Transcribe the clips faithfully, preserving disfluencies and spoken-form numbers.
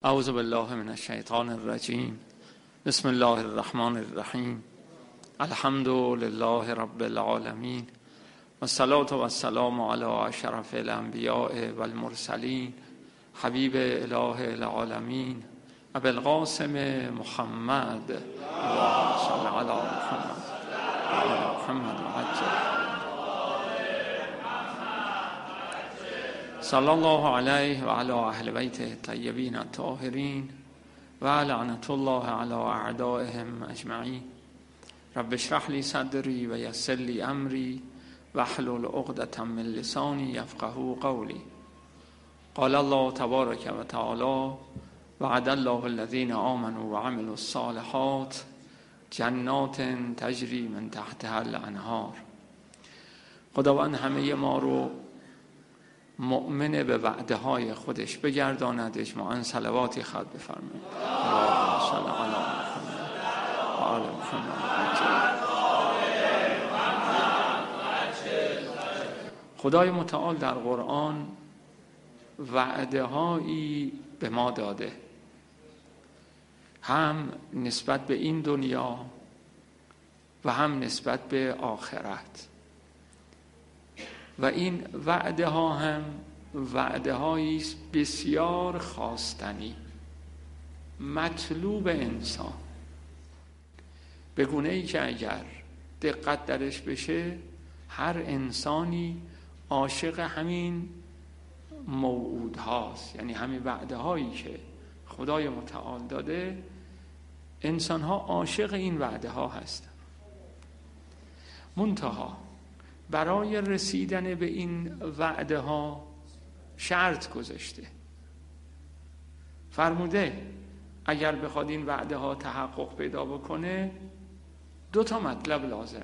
اعوذ بالله من الشیطان الرجیم. بسم الله الرحمن الرحیم. الحمد لله رب العالمین و الصلاة و السلام علی اشرف الانبیاء و المرسلین حبیب اله العالمین ابی القاسم محمد اللهم صل علی محمد و علی محمد وعجل صلی الله علیه و علی اهل بیت الطیبین الطاهرین و لعنت الله علی اعدائهم اجمعین. رب اشرح لی صدری و یسر لی امری واحلل عقدة من لسانی یفقهوا قولی. قال الله تبارک و تعالی وعد الله الذین آمنوا وعملوا الصالحات جنات تجری من تحتها الانهار. خداوند همه ما رو مؤمن به وعده های خودش بگرداند. اجماعاً صلواتی خواهد بفرمایید. اللهم صل علی محمد و آل محمد. خدای متعال در قرآن وعده هایی به ما داده، هم نسبت به این دنیا و هم نسبت به آخرت، و این وعده ها هم وعده هایی بسیار خواستنی، مطلوب انسان، به گونه ای که اگر دقت درش بشه هر انسانی عاشق همین موعود هاست، یعنی همین وعده هایی که خدای متعال داده. انسان ها عاشق این وعده ها هستن. منتها برای رسیدن به این وعده ها شرط گذاشته، فرموده اگر بخواد این وعده ها تحقق پیدا بکنه دو تا مطلب لازمه.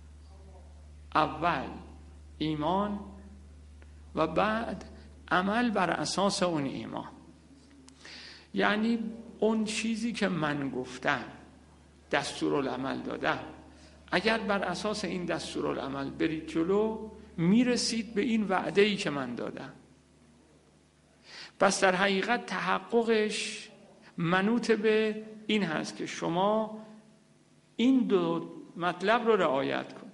اول ایمان و بعد عمل بر اساس اون ایمان. یعنی اون چیزی که من گفتم، دستورالعمل دادم، اگر بر اساس این دستورالعمل برید جلو میرسید به این وعده‌ای که من دادم. پس در حقیقت تحققش منوط به این هست که شما این دو مطلب رو رعایت کن.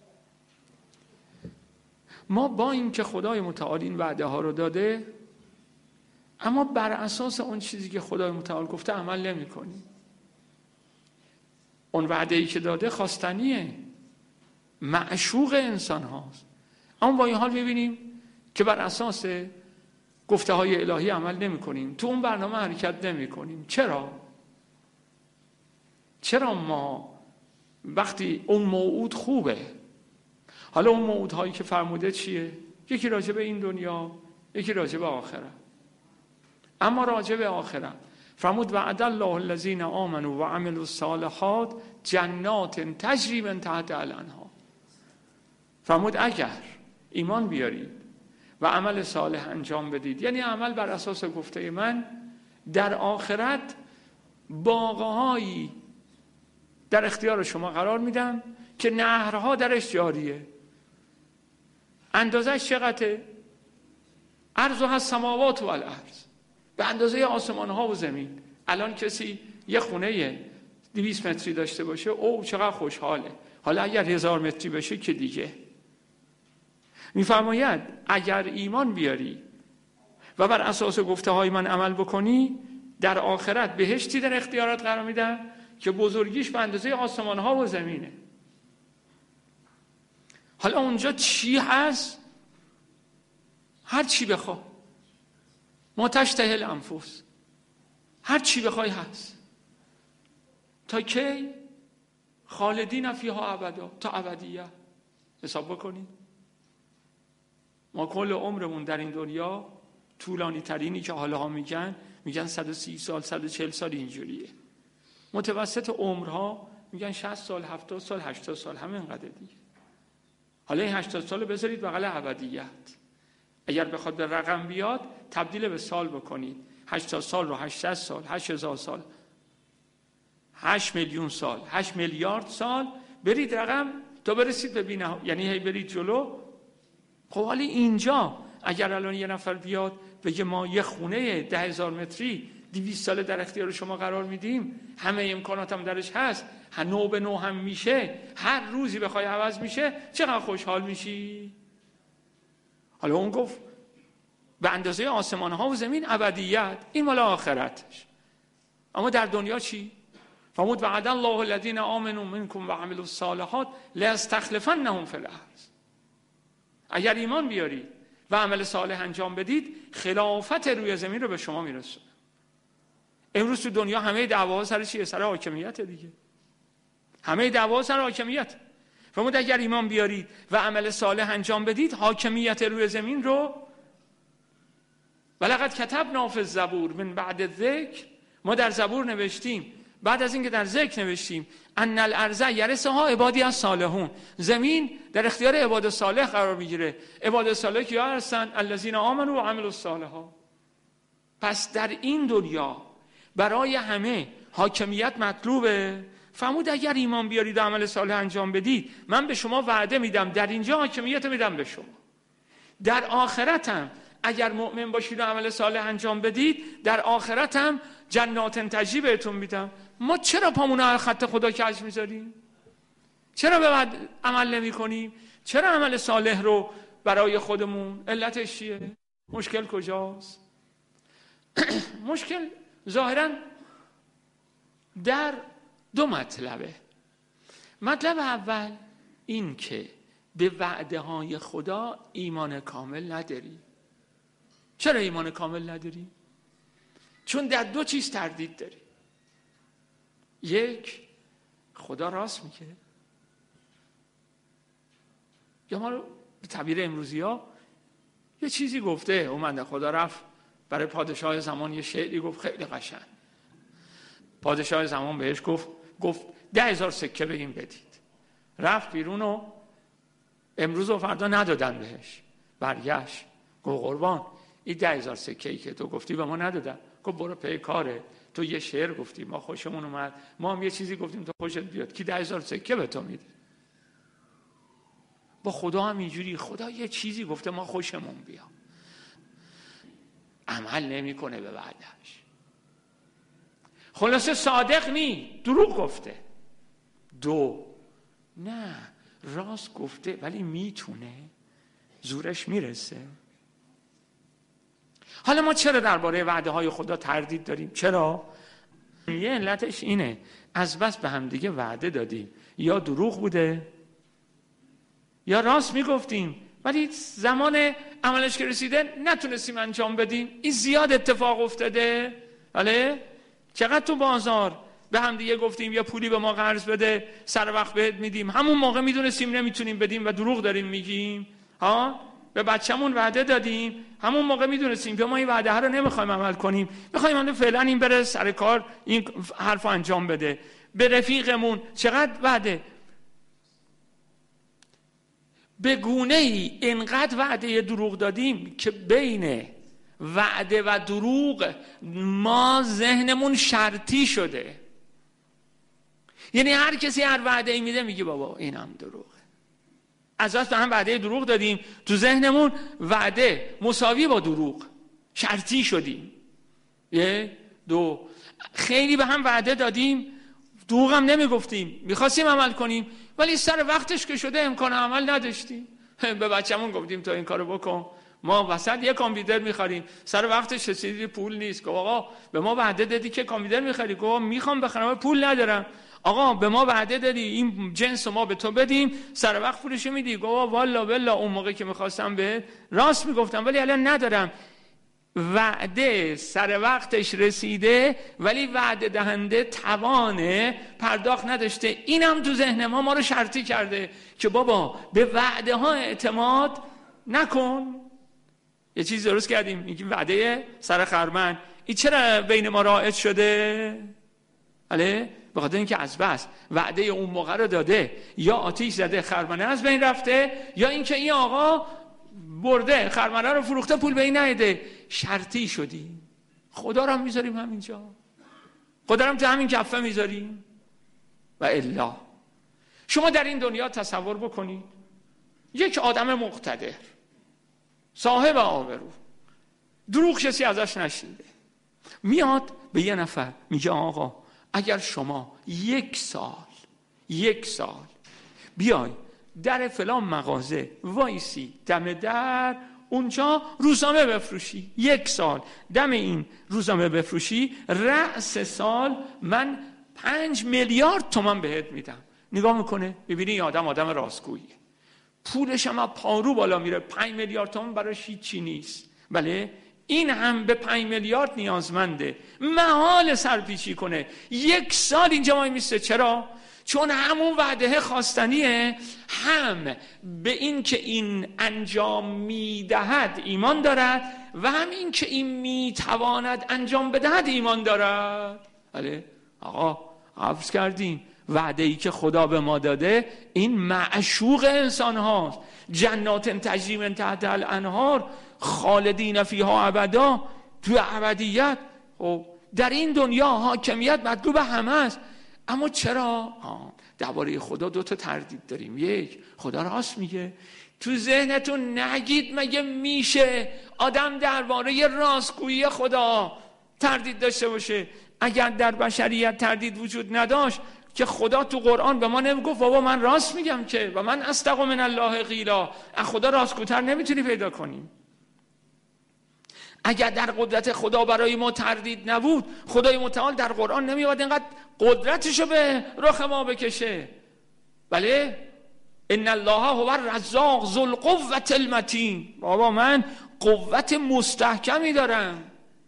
ما با این که خدای متعال این وعده ها رو داده، اما بر اساس اون چیزی که خدای متعال گفته عمل نمی کنیم. اون وعده‌ای که داده خواستنیه، معشوق انسان هاست، اما با این حال میبینیم که بر اساس گفته های الهی عمل نمی کنیم، تو اون برنامه حرکت نمی کنیم. چرا؟ چرا ما وقتی اون موعود خوبه، حالا اون موعودهایی که فرموده چیه؟ یکی راجع به این دنیا، یکی راجع به آخرت. اما راجع به آخرت فرمود وعد الله الذین آمنوا و عملوا الصالحات جنات تجری من تحتها الانهار. فرمود اگر ایمان بیارید و عمل صالح انجام بدید، یعنی عمل بر اساس گفته من، در آخرت باغهایی در اختیار شما قرار میدم که نهرها درش جاریه. اندازش چقدره؟ عرضها السماوات و الارض، به اندازه آسمان ها و زمین. الان کسی یه خونه دویست متری داشته باشه او چقدر خوشحاله، حالا اگر هزار متری بشه که دیگه. میفرماید اگر ایمان بیاری و بر اساس گفته های من عمل بکنی، در آخرت بهشتی در اختیارات قرار میدم که بزرگیش به اندازه آسمان ها و زمینه. حالا اونجا چی هست؟ هر چی بخواه، ما تشتهی الانفس، هر چی بخوای هست. تا کی؟ خالدین فیها ابدا، تا ابدیت. حساب بکنید ما کل عمرمون در این دنیا، طولانی ترینی که حالا ها میگن میگن صد و سی سال، صد و چهل سال اینجوریه. متوسط عمرها میگن شصت سال، هفتاد سال، هشتاد سال، همه اینقدر دیگه. حالا این هشتاد سال بذارید بغل ابدیت. اگر بخواد به رقم بیاد تبدیل به سال بکنید. هشتاد سال رو هشتصد سال، هشت هزار سال، هشت میلیون سال، هشت میلیارد سال، برید رقم تا برسید به بینه، یعنی هی برید جلو. خب حالی اینجا اگر الان یه نفر بیاد بگه ما یه خونه ده هزار متری دویست ساله در اختیار شما قرار میدیم، همه امکانات هم درش هست، نو به نو هم میشه، هر روزی بخوای عوض میشه، چقدر خوشحال میشی؟ حالا اون گفت به اندازه آسمان ها و زمین ابدیت، این مال آخرتش. اما در دنیا چی؟ فرمود وعد الله الذین آمنوا منکم و عملوا الصالحات لاستخلفنهم فی الارض. اگر ایمان بیارید و عمل صالح انجام بدید، خلافت روی زمین رو به شما میرسونه. امروز تو دنیا همه دعواها سر چیه؟ سر حاکمیت دیگه. همه دعواها سر حاکمیت. فرمود اگر ایمان بیارید و عمل صالح انجام بدید، حاکمیت روی زمین رو ولقد کتبنا فی الزبور من بعد الذکر، ما در زبور نوشتیم بعد از اینکه در ذکر نوشتیم ان الارض یرثها عبادی الصالحون، زمین در اختیار عباد صالح قرار میگیره. عباد صالح کیا هستن؟ الذین آمنوا و عملوا الصالحات. پس در این دنیا برای همه حاکمیت مطلوبه. فرمود اگر ایمان بیارید و عمل صالح انجام بدید، من به شما وعده میدم در اینجا حاکمیت میدم به شما. در آخرت هم اگر مؤمن باشید و عمل صالح انجام بدید، در آخرت هم جنات تجری بهتون میدم. ما چرا پامون رو خط خدا کج میذاریم؟ چرا به بعد عمل نمی کنیم؟ چرا عمل صالح رو برای خودمون؟ علتش چیه؟ مشکل کجاست؟ مشکل ظاهرا در دو مطلبه. مطلب اول این که به وعده های خدا ایمان کامل نداری. چرا ایمان کامل نداری؟ چون در دو چیز تردید داری. یک، خدا راست میگه، یا ما رو به تعبیر امروزی ها یه چیزی گفته، اومده خدا رفت برای پادشاه زمان یه شعری گفت خیلی قشنگ. پادشاه زمان بهش گفت گفت ده هزار سکه به این بدید. رفت بیرون و امروز و فردا ندادن بهش. برگشت گفت قربان این ده هزار سکه ای که تو گفتی به ما ندادن. گفت برو پی کاره، تو یه شعر گفتی ما خوشمون اومد، ما هم یه چیزی گفتیم تو خوشت بیاد، کی ده هزار سکه به تو میده؟ با خدا هم اینجوری، خدا یه چیزی گفته ما خوشمون بیاد، عمل نمیکنه به وعدهش. خلاصه صادق نی، دروغ گفته. دو، نه راست گفته ولی میتونه، زورش میرسه. حالا ما چرا درباره وعده های خدا تردید داریم؟ چرا؟ یه علتش اینه از بس به هم دیگه وعده دادیم، یا دروغ بوده یا راست میگفتیم ولی زمان عملش که رسیده نتونستیم انجام بدیم. این زیاد اتفاق افتاده. بله؟ چقدر تو بازار به هم دیگه گفتیم یا پولی به ما قرض بده سر وقت بهت میدیم، همون موقع میدونستیم نمیتونیم بدیم و دروغ داریم میگیم. ها؟ به بچه‌مون وعده دادیم، همون موقع میدونستیم که ما این وعده ها رو نمیخوایم عمل کنیم، میخوایم اون فعلا این بره سر کار این حرفو انجام بده. به رفیقمون چقدر وعده، به گونه ای اینقدر وعده دروغ دادیم که بین وعده و دروغ ما ذهنمون شرطی شده. یعنی هر کسی هر وعده ای میده میگه بابا اینم دروغه. از اصل هم وعده دروغ دادیم، تو ذهنمون وعده مساوی با دروغ شرطی شدیم. یه دو، خیلی به هم وعده دادیم، دروغ هم نمیگفتیم، میخواستیم عمل کنیم ولی سر وقتش که شده امکان عمل نداشتیم. به بچه‌مون گفتیم تو این کارو بکن، ما وسط یه کامپیوتر می‌خریم، سر وقتش رسیدی پول نیست. گفت آقا به ما وعده دادی که کامپیوتر می‌خری. گفت میخوام بخرم پول ندارم. آقا به ما وعده دادی این جنس ما به تو بدیم، سر وقت پولشو میدی. گفت والا بالله اون موقع که می‌خواستم به راست میگفتم ولی الان ندارم. وعده سر وقتش رسیده ولی وعده دهنده توان پرداخت نداشته. اینم تو ذهن ما ما رو شرطی کرده که بابا به وعده ها اعتماد نکن. یه چیز درست کردیم میگیم وعده سر خرمن، این چرا بین ما رایج شده؟ بله به خاطر اینکه از بس وعده اون موقع رو داده، یا آتیش زده خرمنه از بین رفته، یا اینکه این آقا برده خرمنه رو فروخته پول به این نهیده. شرطی شدیم. خدا رو هم میذاریم همینجا، خدا رو هم تو همین کفه میذاریم. و الا شما در این دنیا تصور بکنید یک آدم مقتدر صاحب آبرو، دروغ کسی ازش نشنیده، میاد به یه نفر میگه آقا اگر شما یک سال یک سال بیای در فلان مغازه وایسی دم در اونجا روزنامه بفروشی، یک سال دم این روزنامه بفروشی، رأس سال من پنج میلیارد تومان بهت میدم. نگاه میکنه ببینی این آدم آدم راستگوییه، پولش هم پارو بالا میره، پنج میلیارد تومان براش هیچی نیست. بله این هم به پنج میلیارد نیازمنده، محال سرپیچی کنه، یک سال اینجا وای میسته. چرا؟ چون همون وعده خواستنیه، هم به این که این انجام میدهد ایمان دارد و هم این که این میتواند انجام بدهد ایمان دارد. بله آقا حفظ کردیم وعده ای که خدا به ما داده این معشوق انسان هاست، جنات تجری من تحت الانهار خالدین فیها ابدا، تو ابدیت. خب در این دنیا حاکمیت مطلوب همه است، اما چرا؟ درباره خدا دو تا تردید داریم. یک، خدا راست میگه. تو ذهنتون نگید مگه میشه آدم درباره راستگویی خدا تردید داشته باشه؟ اگر در بشریت تردید وجود نداشت که خدا تو قرآن به ما نمیگفت بابا من راست میگم که و من اصدق من الله قیلا، از خدا راستگوتر نمیتونی پیدا کنیم. اگر در قدرت خدا برای ما تردید نبود، خدای متعال در قرآن نمیاد اینقدر قدرتشو به رخ ما بکشه. بله ان الله هو الرزاق ذو القوة المتین، بابا من قوت مستحکمی دارم.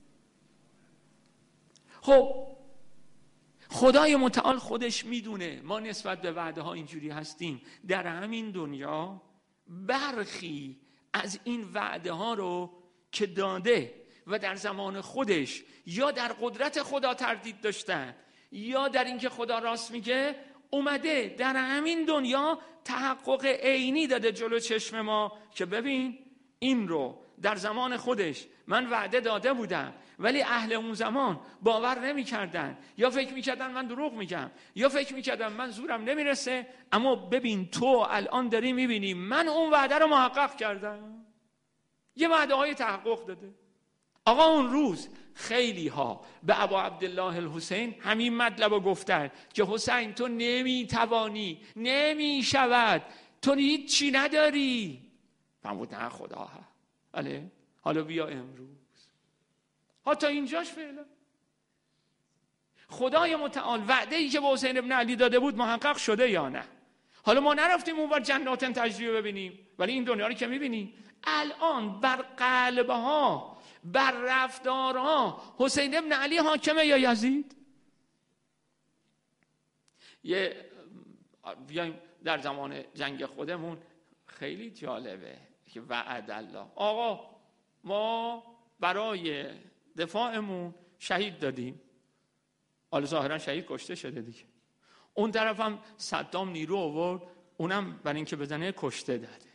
خب خدای متعال خودش میدونه ما نسبت به وعده ها اینجوری هستیم. در همین دنیا برخی از این وعده ها رو که داده و در زمان خودش یا در قدرت خدا تردید داشتن یا در اینکه خدا راست میگه، اومده در همین دنیا تحقق عینی داده جلو چشم ما که ببین این رو در زمان خودش من وعده داده بودم، ولی اهل اون زمان باور نمی کردن، یا فکر می کردن من دروغ میگم، یا فکر می کردن من زورم نمیرسه. اما ببین تو الان داری میبینی من اون وعده رو محقق کردم، یه وعده های تحقق داده. آقا اون روز خیلی ها به ابا عبدالله الحسین همین مطلب رو گفتن که حسین تو نمیتوانی، نمیشود، تو هیچی نداری. فرمود نه خدا ها. بله حالا بیا امروز ها تا اینجاش فعلا خدای متعال وعده ای که به حسین ابن علی داده بود محقق شده یا نه؟ حالا ما نرفتیم اونور جنات تجری ببینیم، ولی این دنیا رو که میبینیم الان بر قلبها، بر رفتارها حسین ابن علی حاکمه یا یزید؟ یه بیایم در زمان جنگ خودمون، خیلی جالبه که وعد الله آقا ما برای دفاعمون شهید دادیم، حالا ظاهرا شهید کشته شده دیگه، اون طرف هم صدام نیرو آورد اونم برای اینکه بزنه کشته داده.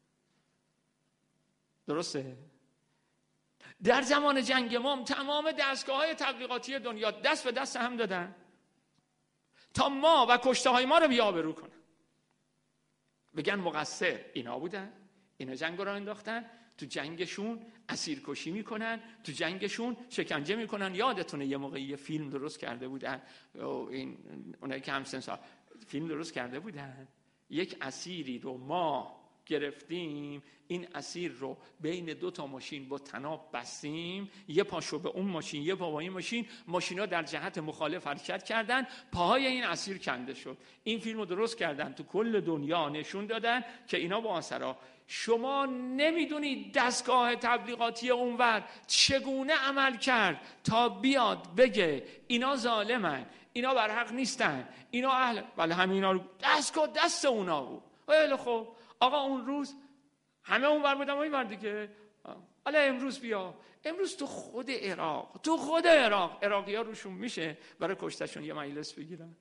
درسته؟ در زمان جنگ ما تمام دستگاه‌های تبلیغاتی دنیا دست به دست هم دادن تا ما و کشته های ما رو بی‌آبرو کنن، بگن مقصر اینا بودن، اینا جنگ رو انداختن، تو جنگشون اسیرکشی میکنن، تو جنگشون شکنجه میکنن. یادتونه یه موقعی یه فیلم درست کرده بودن، این اونایی که همسن سال فیلم درست کرده بودن، یک اسیری رو ما گرفتیم، این اسیر رو بین دو تا ماشین با طناب بستیم، یه پاشو به اون ماشین یه پا به این ماشین، ماشینا در جهت مخالف حرکت کردن، پاهای این اسیر کنده شد. این فیلم رو درست کردن، تو کل دنیا نشون دادن که اینا با اثرا. شما نمیدونید دستگاه تبلیغاتی اونور چگونه عمل کرد تا بیاد بگه اینا ظالمن، اینا برحق نیستن، اینا اهل، ولی همینا رو دستگاه دست اونا بود. ولی خب آقا اون روز همه اون ور بودن و این ور دیگه. حالا امروز بیا، امروز تو خود عراق، تو خود عراق عراقی ها روشون میشه برای کشتشون یه مجلس بگیرن.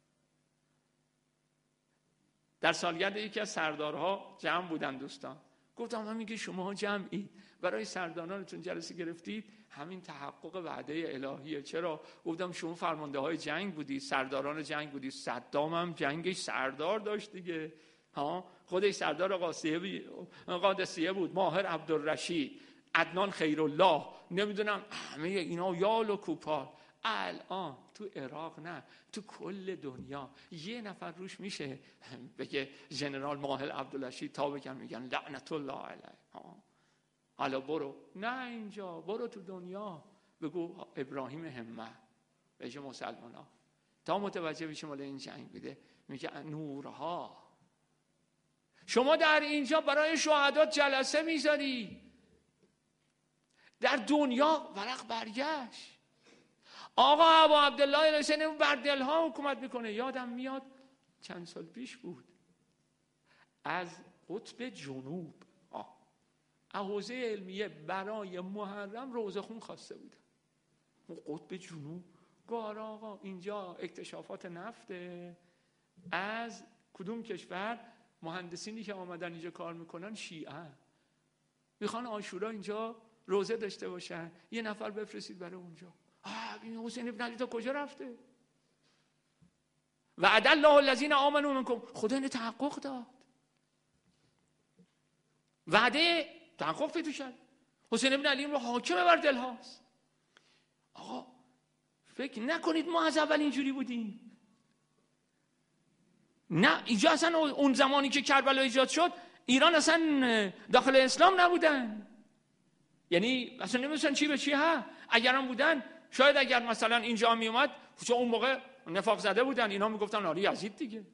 در سالگرد یکی از سردارها جمع بودن دوستان، گفتم همین که شما جمعی برای سردارانتون جلسه گرفتید همین تحقق وعده الهیه. چرا؟ گفتم شما فرمانده های جنگ بودید، سرداران جنگ بودید، صدام هم جنگش سردار داشت دیگه، ها خودش سردار قادسیه بود، ماهر عبدالرشید عدنان خیرالله، نمیدونم همه اینا یال و کوپال. الان تو عراق نه، تو کل دنیا یه نفر روش میشه بگه ژنرال ماهل عبدالرشید تا بگن میگن لعنت الله علیه. حالا برو نه اینجا، برو تو دنیا بگو ابراهیم همه بهش مسلمان ها تا متوجه بشه مال این جنگ بوده. میگه نورها. شما در اینجا برای شهدا جلسه میذاری، در دنیا ورق برگشت. آقا ابو عبدالله الحسینی بر دلها حکومت میکنه. یادم میاد چند سال پیش بود از قطب جنوب حوزه علمیه برای محرم روزه خون خواسته بودن. قطب جنوب گار آقا اینجا اکتشافات نفته، از کدوم کشور مهندسینی که آمدن اینجا کار میکنن شیعه، میخوان عاشورا اینجا روزه داشته باشن، یه نفر بفرستید برای اونجا. آه این حسین ابن علی تا کجا رفته؟ وعد الله الذین آمنوا منکم، خدا اینو تحقق داد، وعده تحقق پیدا شد. حسین ابن علی رو حاکم بر دل هاست. آقا فکر نکنید ما از اول اینجوری بودیم. نه اینجا اصلا اون زمانی که کربلا ایجاد شد ایران اصلا داخل اسلام نبودن، یعنی اصلا نمیدونستن چی به چی ها. اگر هم بودن شاید اگر مثلا اینجا می اومد، چون اون موقع نفاق زده بودن، اینا میگفتن آره یزید دیگه.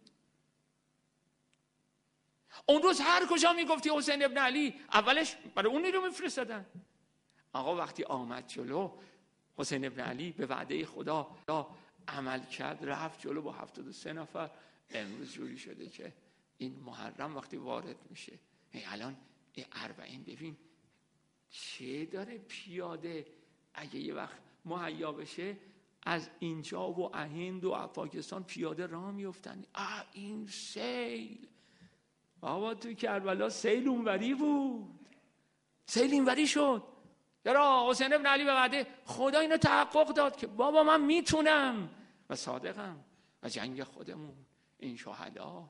اون روز هر کجا میگفتی حسین ابن علی، اولش برای اون نیرو میفرستادن. آقا وقتی آمد جلو حسین ابن علی به وعده خدا عمل کرد، رفت جلو با هفتاد و سه نفر. امروز جوری شده که این محرم وقتی وارد میشه، الان اربعین ببین چه داره پیاده اگه یه وقت مهیا بشه از اینجا و هند و پاکستان پیاده راه میفتن. آه این سیل بابا تو کربلا سیل اونوری بود، سیل اینوری شد. چرا؟ حسین ابن علی به وعده خدا اینو تحقق داد که بابا من میتونم و صادقم. و جنگ خودمون این شهدا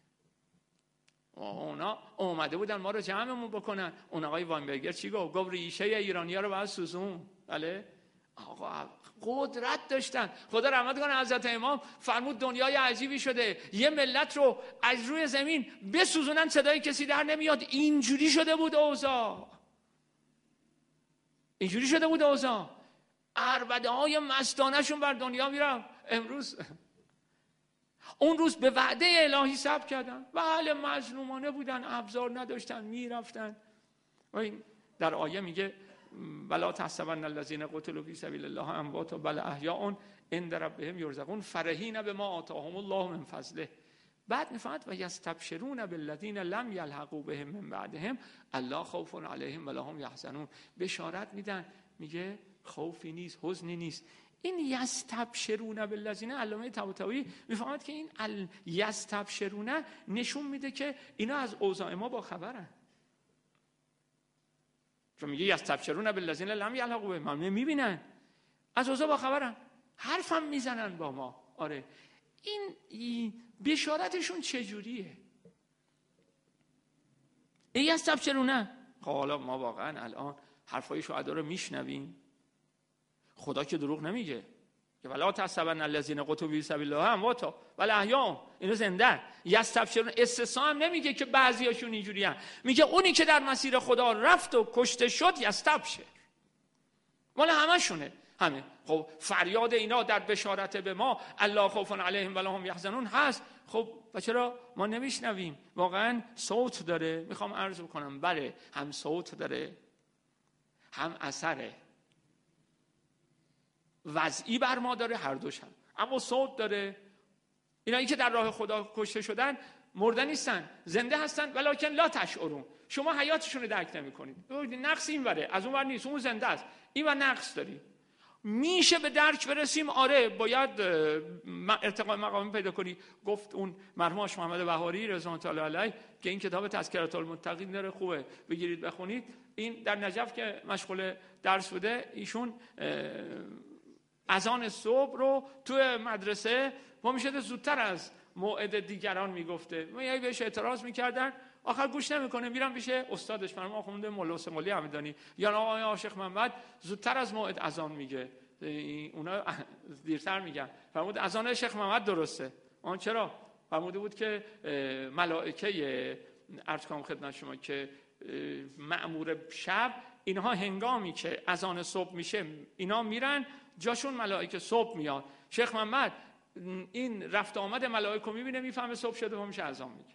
اونا اومده بودن ما رو جمعمون بکنن. اون آقای واینبرگر چی گفت؟ گفت ریشه ایرانی‌ها رو باید سوزون. بله آقا قدرت داشتن. خدا رحمت کنه حضرت امام فرمود دنیای عجیبی شده، یه ملت رو از روی زمین بسوزونن صدای کسی در نمیاد. اینجوری شده بود اوضاع، اینجوری شده بود اوضاع. عربده های مستانه شون بر دنیا میرم. امروز اون روز به وعده الهی صبر کردن، بله مظلومانه بودن، ابزار نداشتن، میرفتن. و این در آیه میگه ولا تحسبن الذين قتلوا في سبيل الله امواتا بل احیاء عند ربهم يرزقون فرحین بما آتاهم الله من فضله. بعد میفهمد و یستبشرون بالذین لم یلحقوا بهم من بعدهم الا خوف علیهم ولا هم یحزنون. بشارت میدن، میگه خوفی نیست، حزنی نیست. این یستبشرون بالذین، علامه طباطبایی میفهمد که این ال یستبشرون نشون میده که اینا از اوضاع ما با خبرن. چون میگه یستبشرون بالذین لم یلحقوا بهم، من میبینن از اوضاع با خبرن، حرفم میزنن با ما. آره این بشارتشون چجوریه؟ این یستبشرون. حالا ما واقعا الان حرفای شهدا رو میشنویم. خدا که دروغ نمیگه که ولا تحسبن الذین قتلوا فی سبیل الله امواتا بل احیاء، اینو زنده. یستبشرون استثناء هم نمیگه که بعضیاشون اینجوریان، میگه اونی که در مسیر خدا رفت و کشته شد یستبشر، مال همشونه همه. خب فریاد اینا در بشارت به ما الله خوف علیهم ولا هم یحزنون هست. خب و چرا ما نمیشنویم؟ واقعا صوت داره. میخوام عرض بکنم بله هم صوت داره هم اثره وضعی بر ما داره، هر دوش هم. اما صوت داره. اینایی که در راه خدا کشته شدن مرده نیستن، زنده هستن ولکن لا تشعرون. شما حیاتشون رو درک نمی‌کنید. نقص این وره، از اون ور نیست، اون زنده است، این ور نقص داری. میشه به درک برسیم. آره باید ارتقاء مقامی پیدا کنی. گفت اون مرحوم آقا محمد بهاری رضوان الله علیه که این کتاب تذکرة المتقین داره، خوبه بگیرید بخونید. این در نجف که مشغول درس بوده، ایشون اذان صبح رو تو مدرسه ما میشده زودتر از موعد دیگران میگفته. ما یعنی بهش اعتراض میکردن آخر گوش نمیکنه، میرم پیش استادش، فرمان آخونده مولا حسین قلی همدانی یا آقای عاشق محمد زودتر از موعد اذان میگه، اونا دیرتر میگن. فرمود اذان شیخ محمد درسته. آن چرا؟ فرموده بود که ملائکه عرض کنم خدمت شما که مأمور شب، اینها هنگامی که اذان صبح میشه اینا میرن جاشون، ملائکه صبح میاد. شیخ محمد این رفت آمد ملائکه میبینه، میفهمه صبح شده و میشه اذان میگه.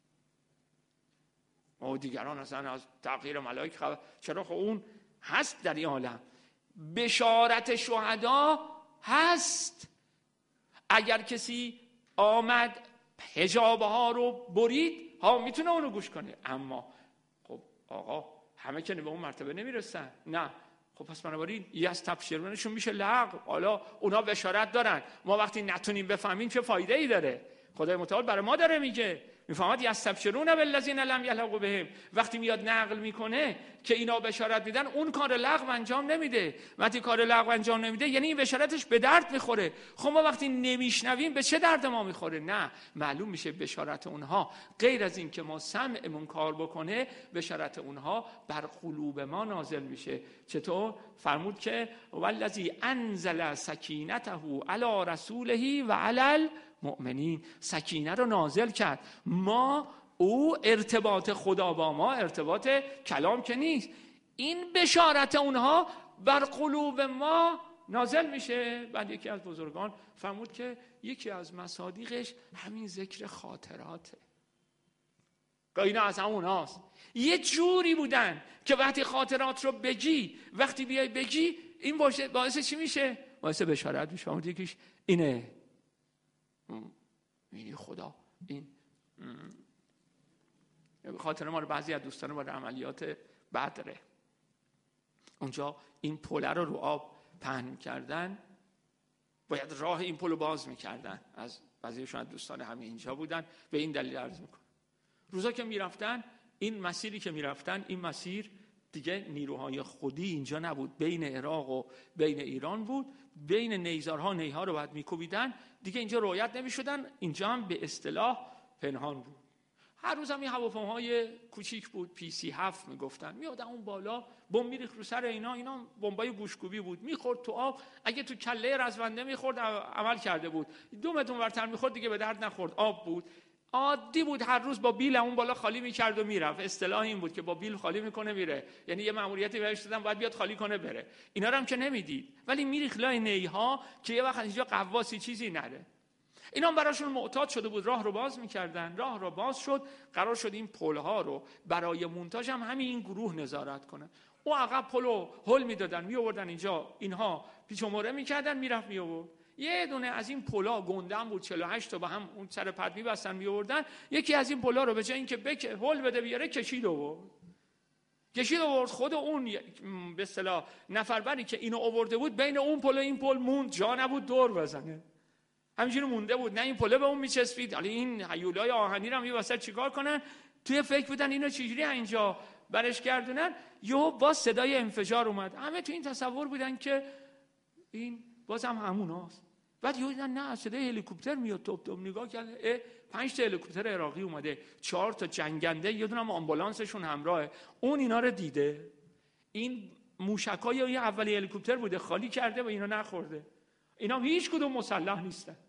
و دیگران اصلا از تغییر ملائکه خبر، چرا؟ خب اون هست در این عالم. بشارت شهدا هست. اگر کسی آمد حجاب ها رو برید ها میتونه اونو گوش کنه، اما خب آقا همه که به اون مرتبه نمیرسن. نه خب پس بنابراین یه از تبشیرونشون میشه لغو. حالا اونا بشارت دارن، ما وقتی نتونیم بفهمیم چه فایده ای داره؟ خدای متعال برای ما داره میگه، میفهمد یستبشرون بالذین لم یلحقوا بهم. وقتی میاد نقل میکنه که اینا بشارت میدن، اون کار لغو انجام نمیده. وقتی کار لغو انجام نمیده یعنی این بشارتش به درد میخوره. خب ما وقتی نمیشنویم به چه درد ما میخوره؟ نه، معلوم میشه بشارت اونها غیر از این که ما سمعمون کار بکنه، بشارت اونها بر قلوب ما نازل میشه. چطور؟ فرمود که والذی انزل سکینته علی رسوله و علی المؤمنین. سکینه رو نازل کرد. ما او ارتباط خدا با ما ارتباط کلام که نیست، این بشارت اونها بر قلوب ما نازل میشه. بعد یکی از بزرگان فرمود که یکی از مصادیقش همین ذکر خاطراته. اینا از همون هاست. یه جوری بودن که وقتی خاطرات رو بگی، وقتی بیای بگی، این باعث چی میشه؟ باعث بشارت میشه. فرمود یکیش اینه، این خدا این خاطر ما رو بعضی از دوستان ما در عملیات بدره، اونجا این پله رو رو آب پهن کردن، باید راه این پل رو باز میکردن. از بعضیشون از دوستان همین اینجا بودن، به این دلیل عرض میکنم روزا که میرفتن، این مسیری که میرفتن، این مسیر دیگه نیروهای خودی اینجا نبود، بین عراق و بین ایران بود، بین نیزارها نیها رو بعد میکوبیدن، دیگه اینجا رعایت نمیشدن، اینجا هم به اصطلاح پنهان بود. هر روز هم این هواپیماهای کوچیک بود، پی سی هفت میگفتن، میادن اون بالا، بمب میریخت رو سر اینا، اینا بمبای گوشکوبی بود، میخورد تو آب، اگه تو کله رزونده میخورد عمل کرده بود، دو متر ورتر میخورد دیگه به درد نخورد، آب بود. عادی بود هر روز با بیل اون بالا خالی میکرد و میرفت. اصطلاح این بود که با بیل خالی میکنه میره، یعنی یه مأموریتی بهش دادن باید بیاد خالی کنه بره. اینا رو هم که نمیدید، ولی میریخت لای نیها که یه وقت اینجا قواسی چیزی نره. اینا هم براشون معتاد شده بود، راه رو باز میکردن. راه رو باز شد، قرار شد این پل‌ها رو برای مونتاژ هم همین این گروه نظارت کنه. او عقب پلو هل میدادن، میآوردن اینجا، اینها پیچ و مره میکردن، میرفت میآورد. یه دونه از این پلا گندم بود، چهل و هشت تا با هم اون سر پد می‌بستن می‌آوردن. یکی از این پلا رو به جای اینکه بک هول بده بیاره، کشید آورد. کشید آورد. خود اون به اصطلاح نفربری که اینو آورده بود بین اون پل و این پل موند، جا نبود دور بزنه. همینجوری مونده بود، نه این پله به اون میچسبید. حالا این هیولای آهنی رو می‌واسط چیکار کنن؟ توی فکر بودن اینو چجوری اینجا برش گردونن. یهو باز صدای انفجار اومد. همه تو این تصور بودن که این باز هم هموناست. بعد یهو دیدن نه، صدای هلیکوپتر میاد. توپ توپ نگاه کردن، پنج تا هلیکوپتر عراقی اومده، چهار تا جنگنده، یه دونه هم آمبولانسشون همراهه. اون اینا رو دیده. این موشکای یه اولی هلیکوپتر بوده، خالی کرده و اینا نخورده. اینا هیچ کدوم مسلح نیستن،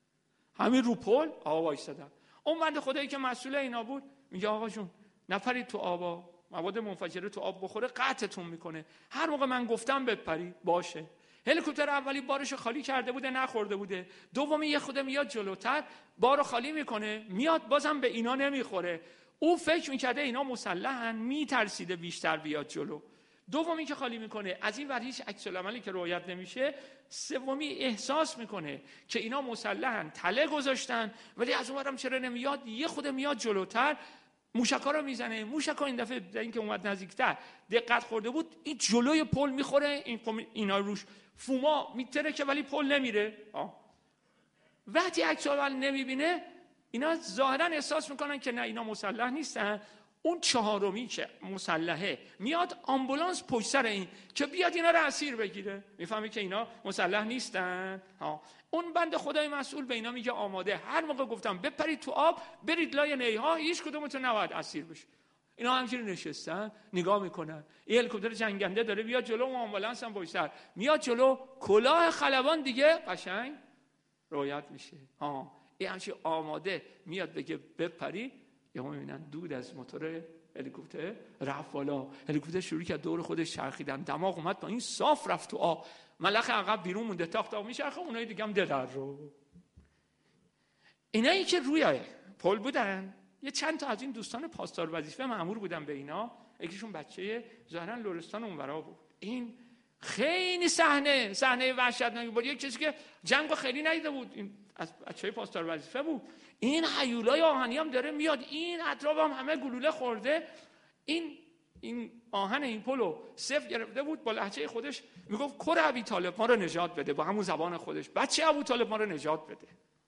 همین رو پل آقا وایسادن. اون بنده خدایی که مسئول اینا بود میگه آقا جون نپرید تو آبا، مواد منفجره تو آب بخوره قطعتون میکنه. هر موقع من گفتم بپری باشه. هلیکوپتر اولی بارش خالی کرده بوده، نخورده بوده. دومی یه خود میاد جلوتر، بارو خالی میکنه، میاد بازم به اینا نمیخوره. او فکر میکرده اینا مسلحن، میترسیده بیشتر بیاد جلو. دومی که خالی میکنه، از این ور هیچ عکس العملی که رعایت نمیشه. سومی احساس میکنه که اینا مسلحن، تله گذاشتن، ولی از اونورم چرا نمیاد، یه خود میاد جلوتر، موشکا رو میزنه. موشکا این دفعه در اینکه اومد نزدیکتر دقت خورده بود، این جلوی پل میخوره، این اینا روش فوما میتره که ولی پل نمیره. آه. وقتی عکس العمل نمیبینه، اینا ظاهرا احساس میکنن که نه اینا مسلح نیستن. اون چهارمی که مسلحه میاد آمبولانس پشت سر این که بیاد اینا رو اسیر بگیره، میفهمی که اینا مسلح نیستن. ها اون بنده خدای مسئول به اینا میگه آماده، هر موقع گفتم بپرید تو آب برید لای نیها، هیچ کدومتون نباید اسیر بشه. اینا همینجوری نشستن نگاه میکنن، این هلیکوپتر جنگنده داره بیاد جلو، اون آمبولانس هم پشت سر میاد جلو، کلاه خلبان دیگه قشنگ رویت میشه. ها این همچین آماده میاد بگه بپری، یهو میبینن دود از موتور هلیکوپتر رفت بالا، هلیکوپتر شروع کرد دور خودش چرخیدن، دماغ اومد با این صاف رفت تو آب، ملخ عقب بیرون مونده تاق تاق میچرخه، اونای دیگه هم در رو. اینایی که روی پل بودن یه چند تا از این دوستان پاسدار وظیفه مأمور بودن به اینا، یکیشون بچه ظاهرا لرستان اونورا بود. این خیلی صحنه صحنه وحشتناکی بود، یک کسی که جنگو خیلی ندیده بود، این از بچه‌های پاسدار وظیفه بود. این هیولای آهنی هم داره میاد، این اطراف هم همه گلوله خورده، این این آهن این پلو صفر گرفته بود، با لهجه خودش میگفت کره ابی طالب ما رو نجات بده، با همون زبان خودش بچه ابو طالب ما رو نجات بده.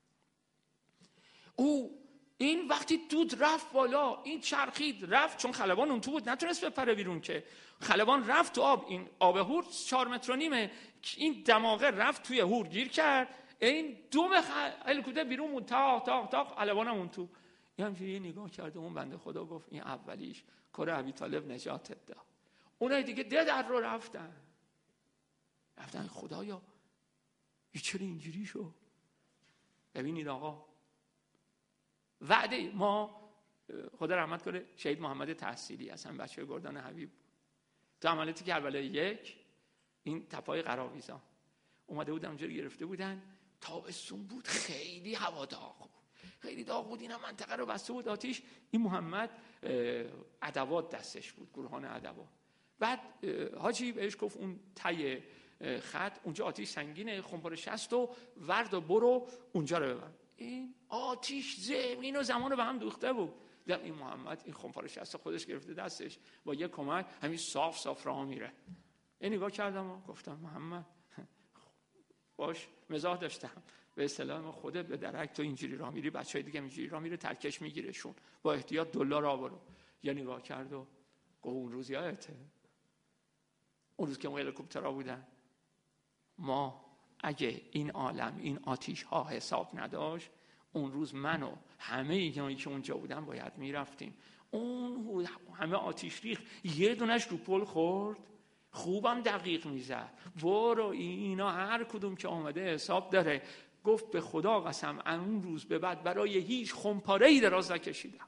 او این وقتی دود رفت بالا، این چرخید رفت، چون خلبان اون تو بود نتونست بپره بیرون که، خلبان رفت تو آب، این آب هور چهار متر و نیمه، این دماغه رفت توی هور گیر کرد، این دوم هلیکوپتر بیرون بود، تاق تاق تاق خلبانم اون تو. این همجوری نگاه کرده، اون بنده خدا گفت این اولیش کره ابی طالب نجاتت داد. اونای دیگه ده در رو رفتن رفتن خدایا این چرا اینجوری شد؟ ببینید آقا، وعده ما، خدا رحمت کنه شهید محمد تحصیلی اصلا بچه گردان حبیب، تو عملیاتی کربلای یک این تپای قراویزان اومده بودن اونجا گرفته بودن، تابستون بود، خیلی هوا داغ بود، خیلی داغ بود، اینا منطقه رو بسته بود آتیش. این محمد ادوات دستش بود، گروهان ادوات. بعد حاجی بهش گفت اون تی خط اونجا آتیش سنگینه، خمپاره شصت و ورد و برو اونجا رو ببر. این آتیش زمین و زمان رو به هم دوخته بود. در این محمد این خمپاره شصت خودش گرفته دستش، با یه کمک همین صاف صاف راه میره. این نگاه کردم و گفتم محمد باش، مزاح داشتم، به اصطلاح ما خودت به درک تو اینجوری راه میری، بچهای دیگه اینجوری راه میره، ترکش میگیرشون، با احتیاط دلار آورو. یا نگاه کرد و گفت اون روز یادته، اون روز که اون هلیکوپترها بودن، ما اگه این عالم این آتیش ها حساب نداشت، اون روز من و همه اینایی که اونجا بودن باید میرفتیم. اون همه آتیش ریخ، یه دونش رو پل خورد، خوبم دقیق میزد، برو اینا هر کدوم که آمده حساب داره. گفت به خدا قسم اون روز به بعد برای هیچ خمپاره‌ای دراز نکشیدم.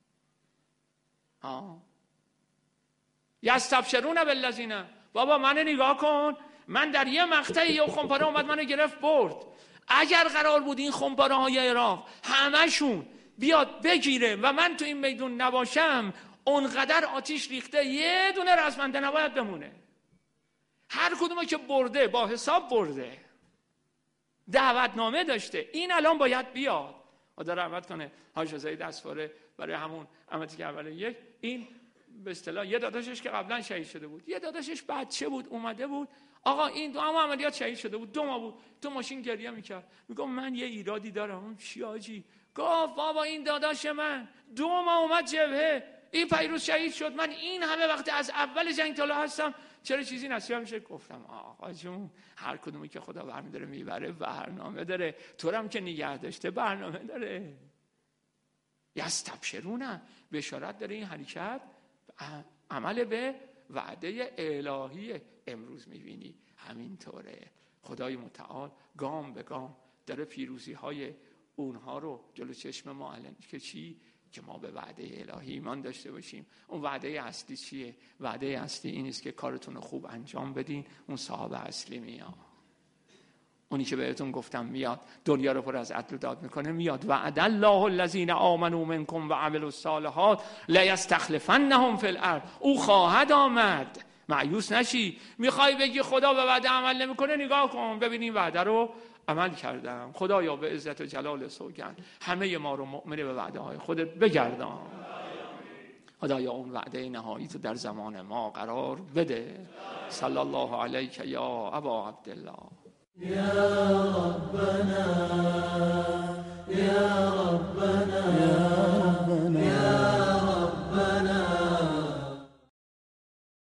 آه یستبشرون بالذین، بابا منو نگاه کن، من در یه مقطعی یه خمپاره اومد منو گرفت برد. اگر قرار بود این خمپاره های عراق همشون بیاد بگیره و من تو این میدون نباشم، اونقدر آتیش ریخته یه دونه رزمنده نباید بمونه. هر کدومه که برده با حساب برده، دعوتنامه داشته، این الان باید بیاد. خدا رحمت کنه حاج رضایی دستواره برای همون عملیاتی که اول یک، این به اصطلاح یه داداشش که قبلا شهید شده بود، یه داداشش بچه بود اومده بود، آقا این دو هم عملیات شهید شده بود، دو ماه بود تو ماشین گریه میکرد، میگم من یه ایرادی دارم. اون چی حاجی؟ گفت بابا این داداش من دو ماه اومد جبهه، این پیروز شهید شد، من این همه وقت از اول جنگ تا الان هستم، چرا چیزی نصیب میشه؟ گفتم آقا جون هر کدومی که خدا برمی داره میبره برنامه داره، تو هم که نگه داشته برنامه داره. یستبشرون، بشارت داره این حرکت عمل به وعده الهی. امروز میبینی همینطوره، خدای متعال گام به گام داره پیروزی های اونها رو جلو چشم ما علن که چی؟ که ما به وعده الهی ایمان داشته باشیم. اون وعده اصلی چیه؟ وعده اصلی این است که کارتون رو خوب انجام بدین، اون صاحب اصلی میاد. اونی که بهتون گفتم میاد دنیا رو پر از عدل و داد میکنه، میاد وعد الله الذین آمنوا منکم و عملوا الصالحات لیستخلفنهم فی الارض. او خواهد آمد، مایوس نشی. میخوای بگی خدا به وعده عمل نمیکنه، نگاه کن ببین این وعده رو عمل کردم. خدایا به عزت و جلال سوگند همه ما رو مؤمن به وعده های خودت بگردان. خدایا اون وعده نهایی تو در زمان ما قرار بده. صلی الله علیک یا ابا عبدالله. یا ربنا